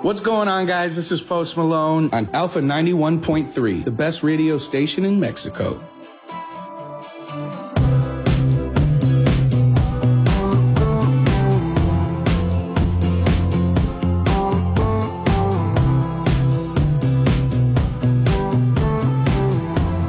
What's going on, guys? This is Post Malone on Alpha 91.3, the best radio station in Mexico.